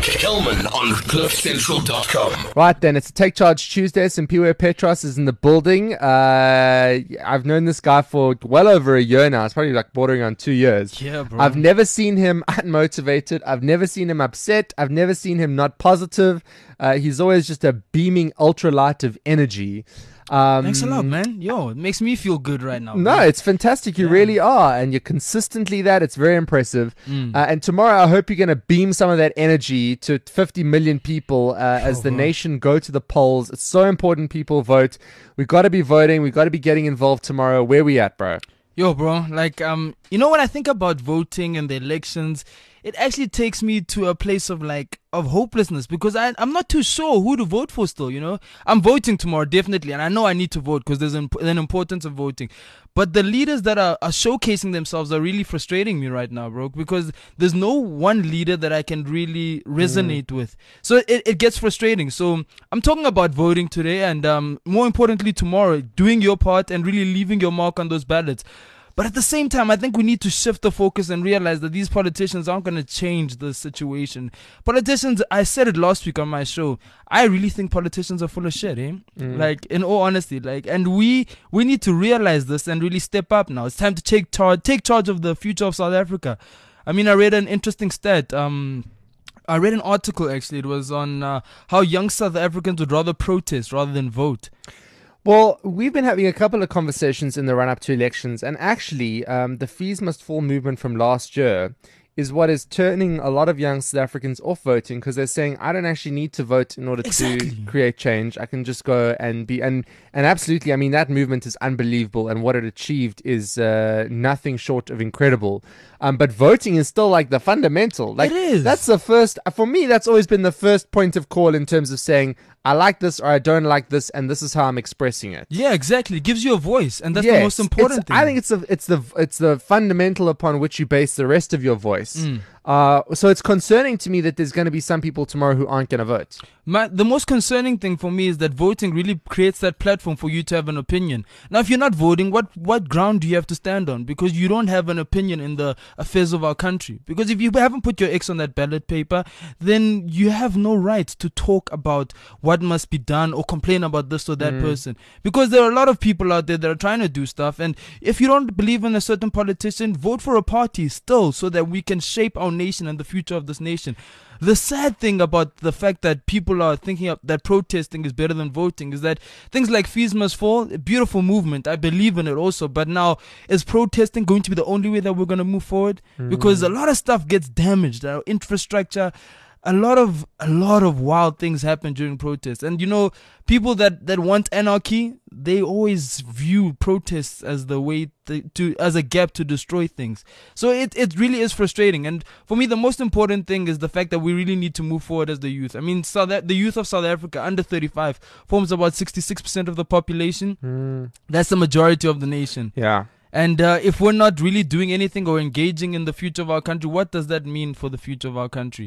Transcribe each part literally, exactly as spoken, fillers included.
Kelman on cliff central dot com. Right then, it's a Take Charge Tuesday. Simpiwe Petros is in the building. Uh, I've known this guy for well over a year now. It's probably like bordering on two years. Yeah, bro. I've never seen him unmotivated. I've never seen him upset. I've never seen him not positive. Uh, he's always just a beaming ultralight of energy. Um, Thanks a lot, man. Yo, it makes me feel good right now. No, bro. it's fantastic. You Yeah. really are. And you're consistently that. It's very impressive. Mm. Uh, and tomorrow, I hope you're going to beam some of that energy to fifty million people uh, as the bro. nation go to the polls. It's so important people vote. We've got to be voting. We've got to be getting involved tomorrow. Where we at, bro? Yo, bro, like, um, you know, when I think about voting and the elections, it actually takes me to a place of like of hopelessness because I I'm not too sure who to vote for still. You know, I'm voting tomorrow definitely, and I know I need to vote because there's an, an importance of voting. But the leaders that are, are showcasing themselves are really frustrating me right now, bro, because there's no one leader that I can really resonate mm. with. So it, it gets frustrating. So I'm talking about voting today and um more importantly tomorrow, doing your part and really leaving your mark on those ballots. But at the same time, I think we need to shift the focus and realize that these politicians aren't going to change the situation. Politicians, I said it last week on my show, I really think politicians are full of shit, eh? Mm. Like, in all honesty, like, and we we need to realize this and really step up now. It's time to take charge, take charge of the future of South Africa. I mean, I read an interesting stat. Um, I read an article, actually. It was on uh, how young South Africans would rather protest rather than vote. Well, we've been having a couple of conversations in the run-up to elections, and actually, um, the Fees Must Fall movement from last year is what is turning a lot of young South Africans off voting because they're saying, I don't actually need to vote in order exactly. to create change. I can just go and be... And, and absolutely, I mean, that movement is unbelievable, and what it achieved is uh, nothing short of incredible. Um, but voting is still like the fundamental. Like, it is. That's the first... For me, that's always been the first point of call in terms of saying, I like this or I don't like this, and this is how I'm expressing it. Yeah, exactly. It gives you a voice, and that's yes, the most important it's, thing. I think it's the it's the it's the fundamental upon which you base the rest of your voice. Mm. Uh, so it's concerning to me that there's going to be some people tomorrow who aren't going to vote. My, the most concerning thing for me is that voting really creates that platform for you to have an opinion. Now, if you're not voting, what, what ground do you have to stand on? Because you don't have an opinion in the affairs of our country. Because if you haven't put your X on that ballot paper, then you have no right to talk about what must be done or complain about this or that mm. person. Because there are a lot of people out there that are trying to do stuff. And if you don't believe in a certain politician, vote for a party still so that we can shape our nation and the future of this nation. The sad thing about the fact that people are thinking of, that protesting is better than voting is that things like Fees Must Fall, a beautiful movement, I believe in it also, but now is protesting going to be the only way that we're going to move forward? Mm. Because a lot of stuff gets damaged, our infrastructure, a lot of a lot of wild things happen during protests. And you know, people that, that want anarchy, they always view protests as the way to, to as a gap to destroy things. So it, it really is frustrating. And for me, the most important thing is the fact that we really need to move forward as the youth. I mean, South, the youth of South Africa under thirty-five forms about sixty-six percent of the population. Mm. That's the majority of the nation. Yeah. And uh, if we're not really doing anything or engaging in the future of our country, what does that mean for the future of our country?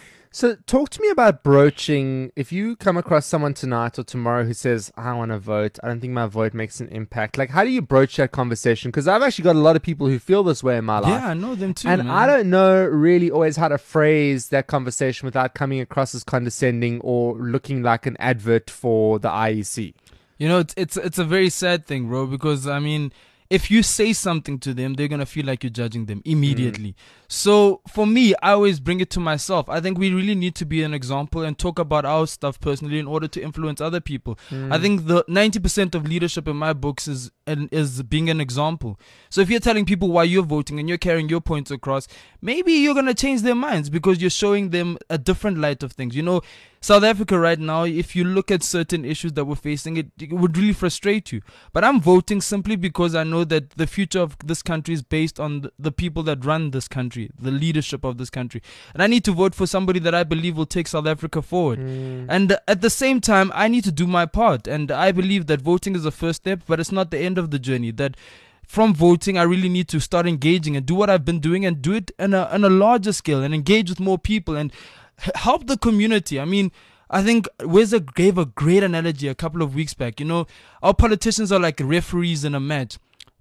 So talk to me about broaching. If you come across someone tonight or tomorrow who says, I want to vote, I don't think my vote makes an impact. Like, how do you broach that conversation? Because I've actually got a lot of people who feel this way in my life. Yeah, I know them too, And man. I don't know really always how to phrase that conversation without coming across as condescending or looking like an advert for the I E C. You know, it's it's, it's a very sad thing, bro, because, I mean, if you say something to them, they're going to feel like you're judging them immediately. Mm. So for me, I always bring it to myself. I think we really need to be an example and talk about our stuff personally in order to influence other people. Mm. I think the ninety percent of leadership in my books is is being an example. So if you're telling people why you're voting and you're carrying your points across, maybe you're going to change their minds because you're showing them a different light of things. You know, South Africa right now, if you look at certain issues that we're facing, it, it would really frustrate you. But I'm voting simply because I know that the future of this country is based on the, the people that run this country, the leadership of this country. And I need to vote for somebody that I believe will take South Africa forward. Mm. And at the same time, I need to do my part. And I believe that voting is the first step, but it's not the end of the journey. That from voting, I really need to start engaging and do what I've been doing and do it on a, on a larger scale and engage with more people and help the community. I mean, I think Weza gave a great analogy a couple of weeks back. You know, our politicians are like referees in a match.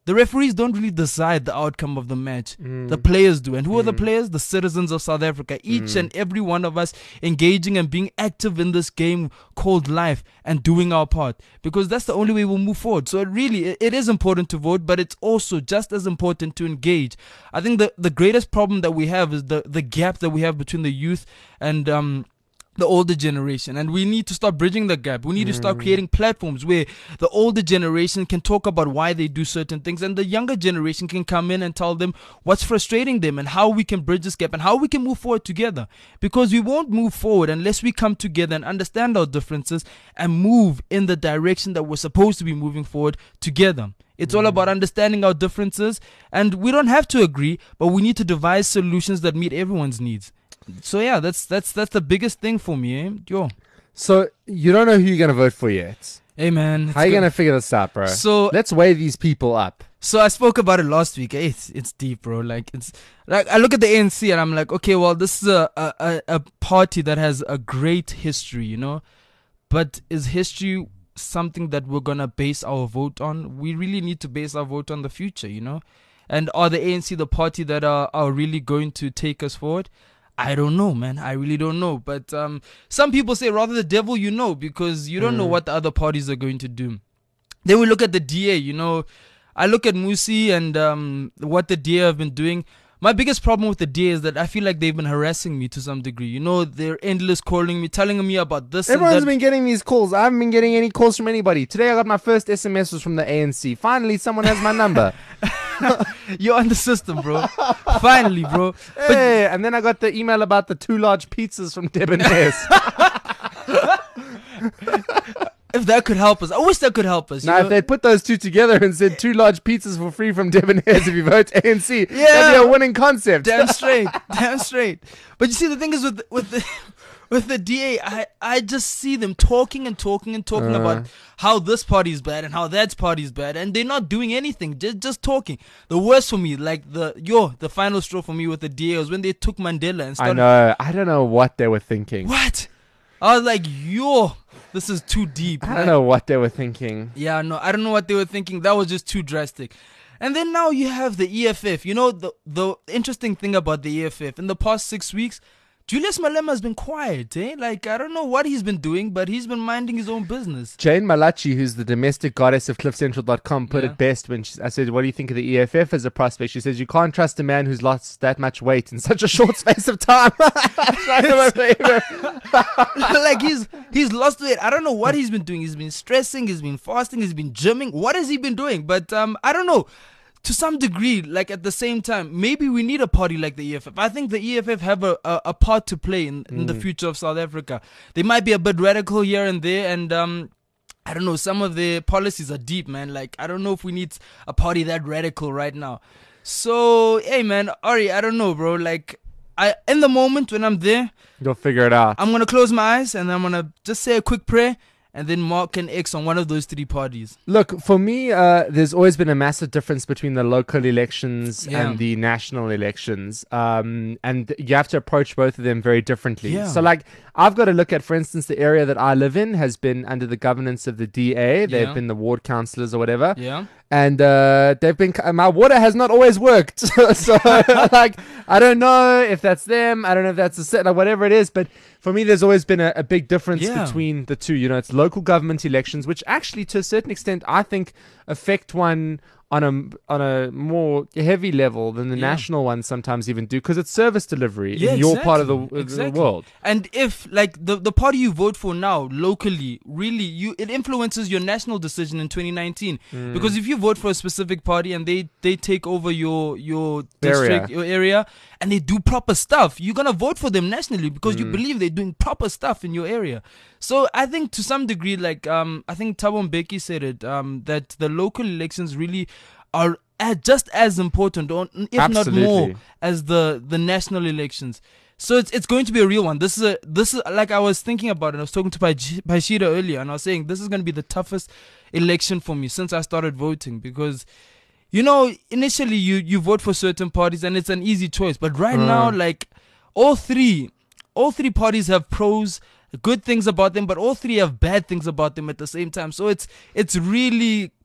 the referees don't really decide the outcome of the match. Mm. The players do. And who are the players? The citizens of South Africa. Each Mm. and every one of us engaging and being active in this game called life and doing our part. Because that's the only way we'll move forward. So it really, it, it is important to vote, but it's also just as important to engage. I think the, the greatest problem that we have is the, the gap that we have between the youth and um the older generation, and we need to start bridging the gap. We need to start creating platforms where the older generation can talk about why they do certain things, and the younger generation can come in and tell them what's frustrating them and how we can bridge this gap and how we can move forward together. Because we won't move forward unless we come together and understand our differences and move in the direction that we're supposed to be moving forward together. It's all about understanding our differences, and we don't have to agree, but we need to devise solutions that meet everyone's needs. So yeah, that's that's that's the biggest thing for me, eh? Yo. So you don't know who you're gonna vote for yet. Hey man, How are you gonna figure this out, bro? So let's weigh these people up. So I spoke about it last week. Eh? It's it's deep, bro. Like it's like I look at the A N C and I'm like, okay, well, this is a a, a, a party that has a great history, you know. But is history something that we're gonna base our vote on? We really need to base our vote on the future, you know. And are the A N C the party that are are really going to take us forward? I don't know, man. I really don't know. But um, some people say rather the devil you know, because you don't mm. know what the other parties are going to do. Then we look at the D A, you know. I look at Musi and um, what the D A have been doing. My biggest problem with the D A is that I feel like they've been harassing me to some degree. You know, they're endless calling me, telling me about this Everyone's and that. been getting these calls. I haven't been getting any calls from anybody. Today I got my first S M S was from the A N C. Finally, someone has my number. You're on the system, bro. Finally, bro. Hey, and then I got the email about the two large pizzas from Debonair's. If that could help us. I wish that could help us. Now, if they put those two together and said two large pizzas for free from Debonair's if you vote A N C, yeah, that'd be a winning concept. Damn straight. Damn straight. But you see, the thing is with with the with the D A, I, I just see them talking and talking and talking uh. about how this party is bad and how that party is bad, and they're not doing anything, just just talking. The worst for me, like the yo, the final straw for me with the D A was when they took Mandela and started. I know. I don't know what they were thinking. What? I was like, yo, this is too deep. I don't know what they were thinking. Yeah, no, I don't know what they were thinking. That was just too drastic. And then now you have the E F F. You know, the the interesting thing about the E F F, in the past six weeks, Julius Malema has been quiet, eh? Like, I don't know what he's been doing, but he's been minding his own business. Jane Malachi, who's the domestic goddess of cliff central dot com, put Yeah. it best when she, I said, what do you think of the E F F as a prospect? She says, you can't trust a man who's lost that much weight in such a short space of time. Like, he's he's lost weight. I don't know what he's been doing. He's been stressing, he's been fasting, he's been gymming. What has he been doing? But um, I don't know. To some degree, like at the same time, maybe we need a party like the E F F. I think the E F F have a, a, a part to play in, in mm. the future of South Africa. They might be a bit radical here and there, and um, I don't know, some of their policies are deep, man. Like, I don't know if we need a party that radical right now. So, hey, man, Ari, I don't know, bro. Like, I in the moment when I'm there, you'll figure it out. I'm going to close my eyes and I'm going to just say a quick prayer and then mark an X on one of those three parties. Look, for me, uh, there's always been a massive difference between the local elections Yeah. and the national elections. Um, and you have to approach both of them very differently. Yeah. So, like, I've got to look at, for instance, the area that I live in has been under the governance of the D A. They've Yeah. been the ward councillors or whatever. Yeah. And uh, they've been, my water has not always worked. So, like, I don't know if that's them. I don't know if that's a set, like, whatever it is. But for me, there's always been a, a big difference Yeah. between the two. You know, it's local government elections, which actually, to a certain extent, I think affect one on a on a more heavy level than the Yeah. national ones sometimes even do, because it's service delivery Yeah, in your part of the, exactly, the exactly. world. And if like the the party you vote for now locally, really you it influences your national decision in twenty nineteen. Mm. Because if you vote for a specific party and they they take over your your Area. district, your area, and they do proper stuff, you're gonna vote for them nationally because you Mm. believe they're doing proper stuff in your area. So I think to some degree, like um, I think Thabo Mbeki said it, um, that the local elections really are uh, just as important, or if Absolutely. not more, as the the national elections. So it's it's going to be a real one. This is a this is like I was thinking about it. I was talking to Paishida earlier, and I was saying this is going to be the toughest election for me since I started voting, because you know initially you you vote for certain parties and it's an easy choice, but right Mm. now like all three all three parties have pros, good things about them, but all three have bad things about them at the same time. So it's it's really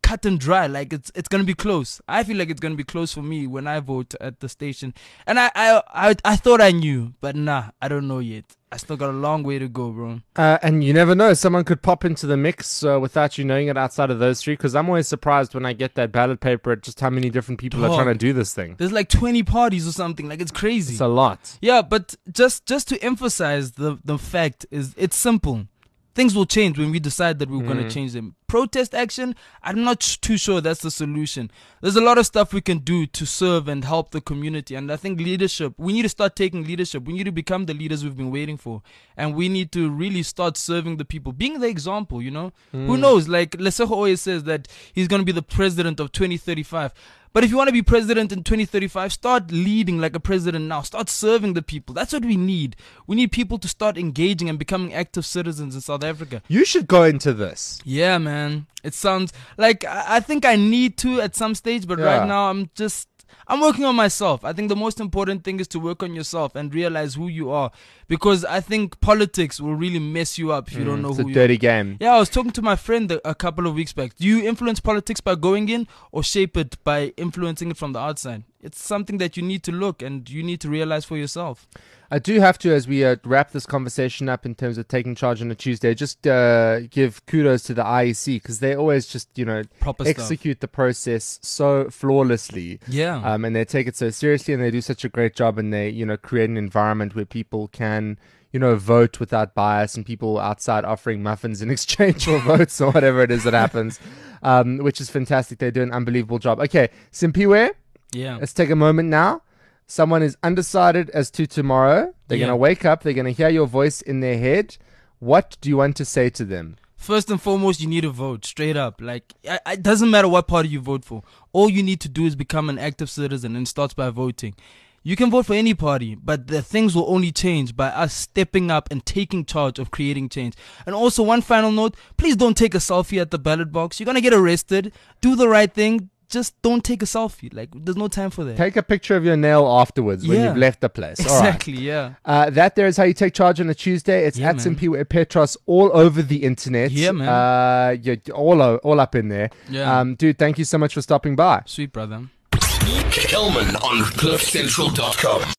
cut and dry. Like it's it's gonna be close. I feel like it's gonna be close for me when I vote at the station. And I I I, I thought I knew, but nah, I don't know yet. I still got a long way to go, bro. Uh, and you never know. Someone could pop into the mix uh, without you knowing it outside of those three. Because I'm always surprised when I get that ballot paper at just how many different people Dog. are trying to do this thing. There's like twenty parties or something. Like it's crazy. It's a lot. Yeah, but just just to emphasize the the fact is it's simple. Things will change when we decide that we're going to change them. Protest action, I'm not sh- too sure that's the solution. There's a lot of stuff we can do to serve and help the community. And I think leadership, we need to start taking leadership. We need to become the leaders we've been waiting for. And we need to really start serving the people, being the example, you know. Mm. Who knows? Like Lesego always says that he's going to be the president of twenty thirty-five. But if you want to be president in twenty thirty-five, start leading like a president now. Start serving the people. That's what we need. We need people to start engaging and becoming active citizens in South Africa. You should go into this. Yeah, man. It sounds like I I think I need to at some stage, but Yeah. right now I'm just I'm working on myself. I think the most important thing is to work on yourself and realize who you are, because I think politics will really mess you up if you don't know It's who a you dirty are. game. Yeah, I was talking to my friend a, a couple of weeks back. Do you influence politics by going in or shape it by influencing it from the outside? It's something that you need to look and you need to realize for yourself. I do have to, as we uh, wrap this conversation up in terms of taking charge on a Tuesday, just uh, give kudos to the I E C, because they always just, you know, Proper stuff. execute the process so flawlessly. Yeah. Um, and they take it so seriously, and they do such a great job, and they, you know, create an environment where people can, you know, vote without bias, and people outside offering muffins in exchange for votes or whatever it is that happens, um, which is fantastic. They do an unbelievable job. Okay, Simpiwe, Yeah. let's take a moment now. Someone is undecided as to tomorrow. They're Yeah. going to wake up. They're going to hear your voice in their head. What do you want to say to them? First and foremost, you need to vote straight up. Like, I- I- it doesn't matter what party you vote for. All you need to do is become an active citizen, and it starts by voting. You can vote for any party, but the things will only change by us stepping up and taking charge of creating change. And also, one final note, please don't take a selfie at the ballot box. You're going to get arrested. Do the right thing. Just don't take a selfie. Like, there's no time for that. Take a picture of your nail afterwards when Yeah. you've left the place. All right. Exactly, yeah. Uh, that there is how you take charge on a Tuesday. It's Yeah, at man. Simpiwe Petros all over the internet. Yeah, man. Uh, you're all, o- all up in there. Yeah. Um, dude, thank you so much for stopping by. Sweet, brother. Kelman on cliff central dot com.